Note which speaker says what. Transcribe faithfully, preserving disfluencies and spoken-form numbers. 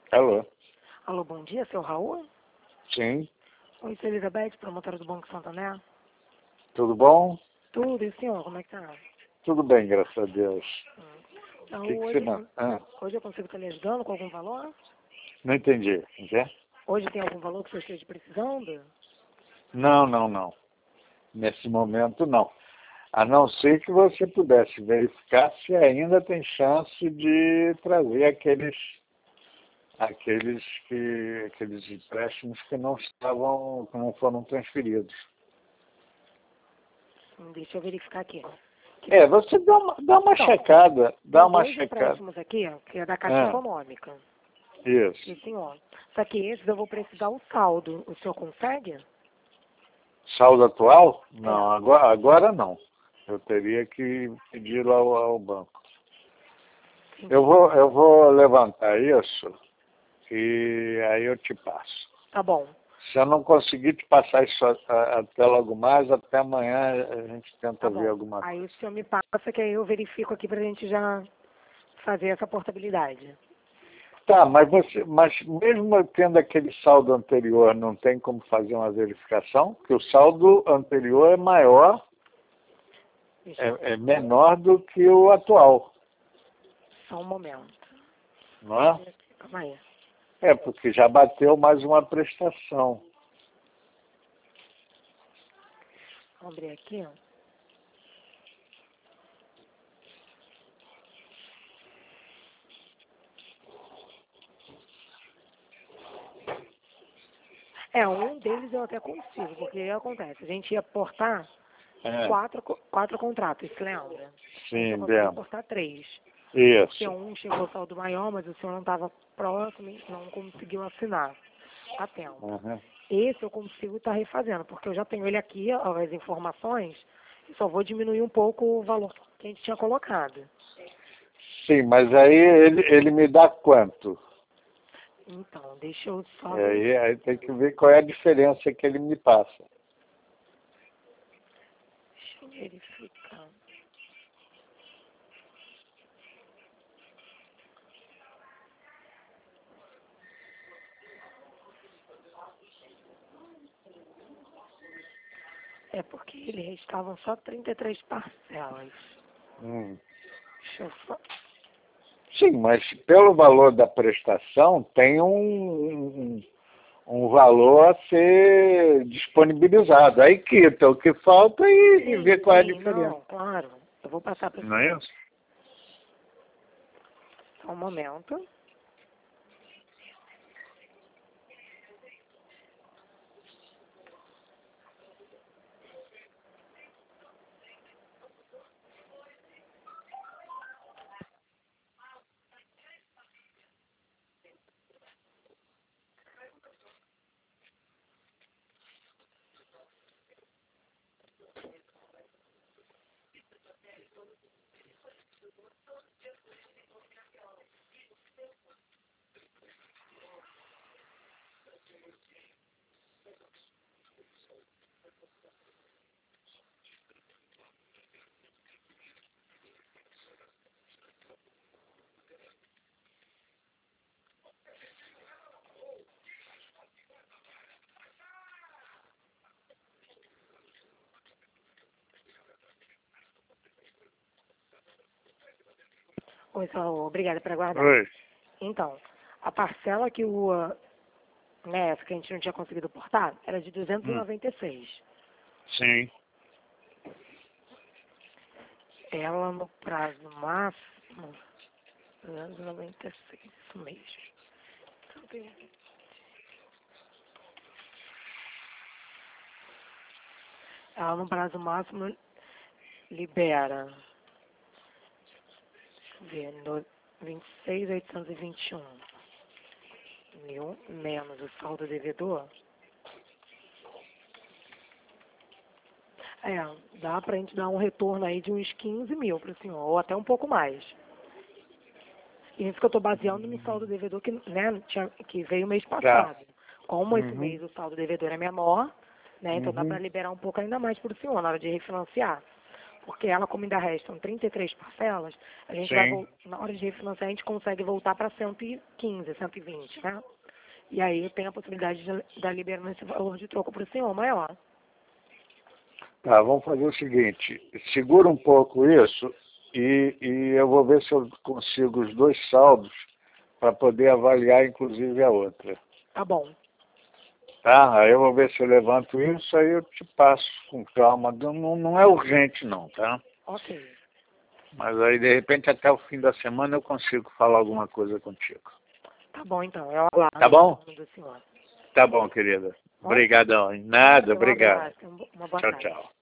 Speaker 1: Alô?
Speaker 2: Alô, bom dia, seu Raul?
Speaker 1: Sim.
Speaker 2: Oi, sou Elizabeth, promotora do Banco Santander.
Speaker 1: Tudo bom?
Speaker 2: Tudo, e o senhor, como é que tá?
Speaker 1: Tudo bem, graças a Deus.
Speaker 2: Hum.
Speaker 1: O que,
Speaker 2: Raul,
Speaker 1: que você...
Speaker 2: hoje, eu
Speaker 1: não-
Speaker 2: con-
Speaker 1: Ah,
Speaker 2: hoje eu consigo estar lhe ajudando com algum valor?
Speaker 1: não entendi. Quer?
Speaker 2: Hoje tem algum valor que você esteja precisando?
Speaker 1: Não, não, não. Nesse momento, não. A não ser que você pudesse verificar se ainda tem chance de trazer aqueles, aqueles, que, aqueles empréstimos que não estavam, que não foram transferidos.
Speaker 2: Hum, Deixa eu verificar aqui.
Speaker 1: É, você dá uma, dá uma
Speaker 2: Então,
Speaker 1: checada, dá
Speaker 2: Tem
Speaker 1: uma
Speaker 2: dois
Speaker 1: checada.
Speaker 2: empréstimos aqui, ó, que é da Caixa
Speaker 1: Ah,
Speaker 2: Econômica.
Speaker 1: isso.
Speaker 2: Sim, senhor. Só que esses eu vou precisar o saldo. O senhor consegue?
Speaker 1: Saldo atual? Não,
Speaker 2: É.
Speaker 1: agora, agora não. Eu teria que pedir ao, ao banco.
Speaker 2: Sim.
Speaker 1: Eu vou, eu vou levantar isso e aí eu te passo.
Speaker 2: Tá bom.
Speaker 1: Se eu não conseguir te passar isso a- a- até logo mais, até amanhã a gente tenta
Speaker 2: Tá
Speaker 1: ver
Speaker 2: bom.
Speaker 1: alguma
Speaker 2: Aí
Speaker 1: coisa.
Speaker 2: o senhor me passa que aí eu verifico aqui pra gente já fazer essa portabilidade.
Speaker 1: Tá, mas, você, mas mesmo tendo aquele saldo anterior, não tem como fazer uma verificação? Porque o saldo anterior é maior,
Speaker 2: Deixa eu ver.
Speaker 1: é, é menor do que o atual,
Speaker 2: Só um momento.
Speaker 1: não é?
Speaker 2: Calma aí.
Speaker 1: É, porque já bateu mais uma prestação.
Speaker 2: Vou abrir aqui, ó. É, um deles eu até consigo, porque aí acontece. A gente ia portar
Speaker 1: É,
Speaker 2: quatro, co- quatro contratos, se lembra? A gente ia
Speaker 1: sim,
Speaker 2: conseguir
Speaker 1: dentro.
Speaker 2: portar três. Porque
Speaker 1: Isso.
Speaker 2: um chegou ao saldo maior, mas o senhor não estava próximo e não conseguiu assinar a tempo.
Speaker 1: Uhum.
Speaker 2: Esse eu consigo estar refazendo, porque eu já tenho ele aqui, ó, as informações, e só vou diminuir um pouco o valor que a gente tinha colocado.
Speaker 1: Sim, mas aí ele, ele me dá quanto?
Speaker 2: Então, deixa eu só
Speaker 1: Aí,
Speaker 2: verificar.
Speaker 1: aí tem que ver qual é a diferença que ele me passa.
Speaker 2: Deixa eu verificar. É porque eles restavam só trinta e três parcelas.
Speaker 1: Hum.
Speaker 2: Deixa eu só...
Speaker 1: Sim, mas pelo valor da prestação tem um, um, um valor a ser disponibilizado. Aí quita o que falta e, e
Speaker 2: Sim,
Speaker 1: vê qual é a
Speaker 2: sim,
Speaker 1: diferença.
Speaker 2: não, claro. Eu vou passar para o
Speaker 1: Não é
Speaker 2: senhor.
Speaker 1: isso?
Speaker 2: Só um momento. Oi, senhor, obrigada por aguardar.
Speaker 1: Oi.
Speaker 2: Então, a parcela que o, ah, né, essa que a gente não tinha conseguido portar, era de duzentos e
Speaker 1: Hum.
Speaker 2: noventa e seis.
Speaker 1: Sim.
Speaker 2: Ela no prazo máximo, duzentos e noventa e seis, isso mesmo. Ela no prazo máximo libera, deixa eu ver, no vinte e seis mil oitocentos e vinte e um mil menos o saldo devedor. É, dá pra gente dar um retorno aí de uns quinze mil para o senhor, ou até um pouco mais. E isso que eu estou baseando no saldo devedor que, né, tinha, que veio mês
Speaker 1: Tá.
Speaker 2: passado. Como esse
Speaker 1: Uhum.
Speaker 2: mês o saldo devedor é menor, né, então dá para
Speaker 1: Uhum.
Speaker 2: liberar um pouco ainda mais para o senhor na hora de refinanciar. porque ela, como ainda restam trinta e três parcelas, a gente
Speaker 1: Sim.
Speaker 2: vai, vol- na hora de refinanciar, a gente consegue voltar para cento e quinze, cento e vinte, né? E aí tem a possibilidade de, da liberando esse valor de troco para o senhor maior.
Speaker 1: Tá, vamos fazer o seguinte, segura um pouco isso e, e eu vou ver se eu consigo os dois saldos para poder avaliar inclusive a outra.
Speaker 2: Tá bom.
Speaker 1: Tá? Aí eu vou ver se eu levanto isso, aí eu te passo com calma. Não, não é urgente não, tá?
Speaker 2: Ok.
Speaker 1: Mas aí de repente até o fim da semana eu consigo falar alguma coisa contigo.
Speaker 2: Tá bom, então. Eu aguardo.
Speaker 1: Tá bom?
Speaker 2: Do senhor.
Speaker 1: Tá bom, querida.
Speaker 2: Ok.
Speaker 1: Obrigadão. Nada,
Speaker 2: Um
Speaker 1: obrigado.
Speaker 2: abraço. Uma boa
Speaker 1: Tchau,
Speaker 2: tarde.
Speaker 1: tchau.